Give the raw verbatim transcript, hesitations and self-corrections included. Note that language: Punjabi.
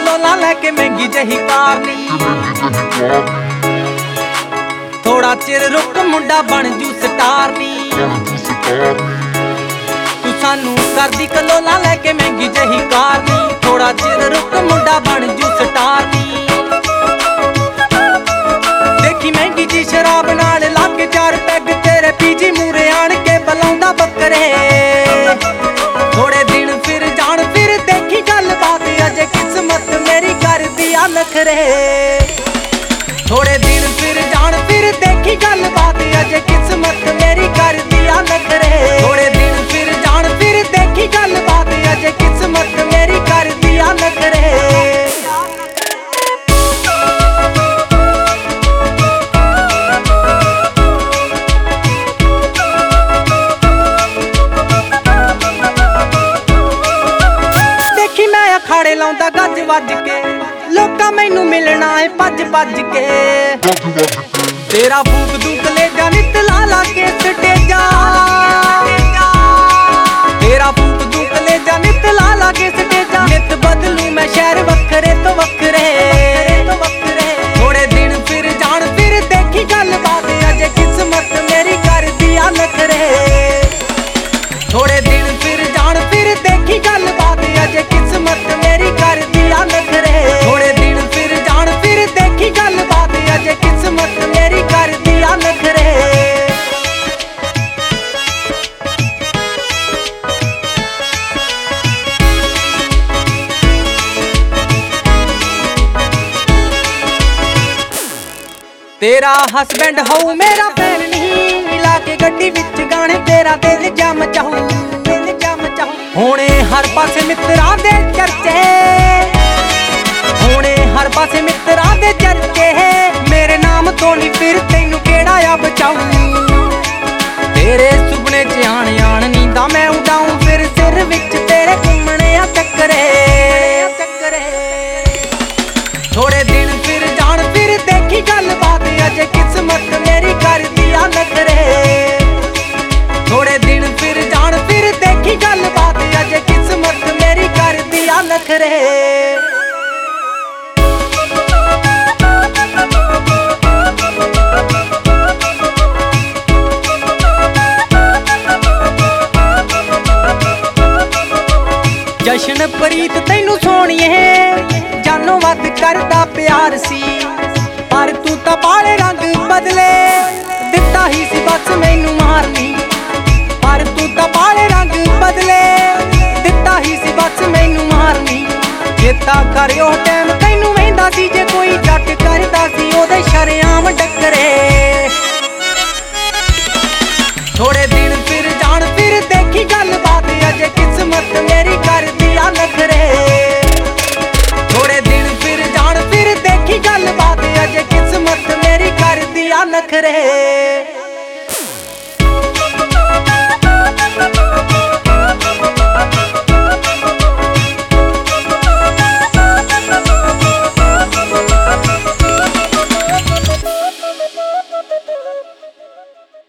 ਕਲੋਲਾ ਲੈਕੇ ਮਹਿੰਗੀ ਜਹੀ ਕਾਰ ਨੀ। ਥੋੜਾ ਚਿਰ ਰੁਕ ਮੁੰਡਾ ਬਣ ਜੂ ਸਟਾਰ ਨੀ। ਤੂੰ ਸਾਨੂੰ ਕਰਦੀ ਕਲੋਲਾ ਲੈਕੇ ਮਹਿੰਗੀ ਜਹੀ ਕਾਰ ਨੀ। ਥੋੜਾ ਚਿਰ ਰੁਕ ਮੁੰਡਾ ਬਣ ਜੂ ਸਟਾਰ ਨੀ। ਦੇਖੀ ਮਹਿੰਗੀ ਜੀ ਸ਼ਰਾਬ ਨਾਲ ਲੱਗ ਚਾਰ ਪੈਗ ਤੇਰੇ ਪੀਜੀ ਮੂਰੇ ਆਣ ਕੇ ਬੁਲਾਉਂਦਾ ਬੱਕਰੇ। ਥੋੜੇ ਦਿਨ ਫਿਰ ਜਾਣ ਫਿਰ ਦੇਖੀ ਗੱਲਬਾਤ ਅਜੇ ਕਿਸਮਤ ਮੇਰੀ ਕਰਦੀ ਆ ਨਖਰੇ। ਥੋੜੇ ਦਿਨ ਫਿਰ ਜਾਣ ਫਿਰ ਦੇਖੀ ਗੱਲਬਾਤ ਅਜੇ ਕਿਸਮਤ ਮੇਰੀ ਕਰਦੀ ਆ ਨਖਰੇ। ਥੋੜੇ ਦਿਨ ਫਿਰ ਜਾਣ ਫਿਰ ਦੇਖੀ ਗੱਲਬਾਤ ਅਜੇ ਕਿਸਮਤ ਮੇਰੀ ਕਰਦੀ ਆ ਨਖਰੇ। ਅਖਾੜੇ ਲਾਉਂਦਾ ਗੱਜ ਵੱਜ ਕੇ ਲੋਕਾਂ ਮੈਨੂੰ ਮਿਲਣਾ ਏ ਭੱਜ ਭੱਜ ਕੇ। ਤੇਰਾ ਫੂਕ ਦੂ ਕਲੇਜਾ ਨਿੱਤ ਲਾ ਲਾ ਕੇ ਸਟੇਜਾ। ਤੇਰਾ ਫੂਕ ਦੂ ਕਲੇਜਾ ਨਿੱਤ ਲਾ ਲਾ ਕੇ ਸਟੇਜਾ। ਨਿੱਤ ਬਦਲੂ ਮੈਂ ਸ਼ਹਿਰ ਵੱਖਰੇ ਤੋਂ ਵੱਖਰੇ। ਥੋੜੇ ਦਿਨ ਫਿਰ ਜਾਣ ਫਿਰ ਦੇਖੀ ਗੱਲਬਾਤ ਅਜੇ ਕਿਸਮਤ ਮੇਰੀ ਕਰਦੀ ਆ ਨਖਰੇ। ਥੋੜੇ ਦਿਨ ਫਿਰ ਜਾਣ ਫਿਰ ਦੇਖੀ ਗੱਲਬਾਤ ਅਜੇ ਕਿਸਮਤ ਮੇਰੀ ਕਰਦੀ ਆ ਨਖਰੇ। ਥੋੜੇ ਦਿਨ ਫਿਰ ਜਾਣ ਫਿਰ ਦੇਖੀ ਗੱਲਬਾਤ ਅਜੇ ਕਿਸਮਤ ਮੇਰੀ ਕਰਦੀ ਆ ਨਖਰੇ। ਤੇਰਾ ਹਸਬੈਂਡ ਹੋਊ ਮੇਰਾ ਭੈਣ ਨਹੀਂ। ਲਾ ਕੇ ਗੱਡੀ ਵਿੱਚ ਗਾਣੇ ਤੇਰਾ ਦਿਲ ਜਮ ਚਾਹੂ ਦਿਲ ਜਮ ਚਾਹੂ। ਹੁਣੇ ਹਰ ਪਾਸੇ ਮਿੱਤਰਾਂ ਦੇ ਚਰਚੇ। ਹੁਣੇ ਹਰ ਪਾਸੇ ਮਿੱਤਰਾਂ ਦੇ ਚਰਚੇ। ਮੇਰੇ ਨਾਮ ਤੋਂ ਨਹੀਂ ਫਿਰ ਤੈਨੂੰ ਕਿਹੜਾ ਆ ਬਚਾਊ। ਤੇਰੇ ਸੁਪਨੇ ਚ ਆਣ ਆਣ ਨੀਂਦਾਂ ਮੈਂ ਉਡਾਊਂ ਫਿਰ ਸਿਰ ਵਿੱਚ ਤੇਰੇ ਘੁੰਮਣੇ ਆ ਚੱਕਰੇ। ਥੋੜੇ ਦਿਨ ਫਿਰ ਜਾਣ ਫਿਰ ਦੇਖੀ ਗੱਲਬਾਤ ਅਜੇ ਕਿਸਮਤ ਮੇਰੀ ਕਰਦੀ ਆ ਨਖਰੇ। ਥੋੜੇ ਦਿਨ ਫਿਰ ਜਾਣ ਫਿਰ ਦੇਖੀ ਗੱਲਬਾਤ ਅਜੇ ਕਿਸਮਤ ਮੇਰੀ ਕਰਦੀ ਆ ਨਖਰੇ। ਜਸ਼ਨਪ੍ਰੀਤ ਤੈਨੂੰ ਸੋਹਣੀਏ ਜਾਨੋਂ ਵੱਧ ਕਰਦਾ ਪਿਆਰ ਸੀ। ਪਰ ਤੂੰ ਤਾਂ ਬਾਲੇ ਰੰਗ ਬਦਲੇ ਦਿੱਤਾ ਹੀ ਸੀ ਬਸ ਮੈਨੂੰ ਮਾਰਨੀ। ਪਰ ਤੂੰ ਤਾਂ ਬਾਲੇ ਰੰਗ ਬਦਲੇ ਦਿੱਤਾ ਹੀ ਸੀ ਬਸ ਮੈਨੂੰ ਮਾਰਨੀ। ਚੇਤਾ ਕਰਿਓ ਟਾਈਮ ਤੈਨੂੰ ਵਹਿੰਦਾ ਸੀ ਜੇ ਕੋਈ ਜੱਟ ਕਰਦਾ ਸੀ ਉਹਦੇ ਸ਼ਰੇਆਮ ਡੱਕਰੇ।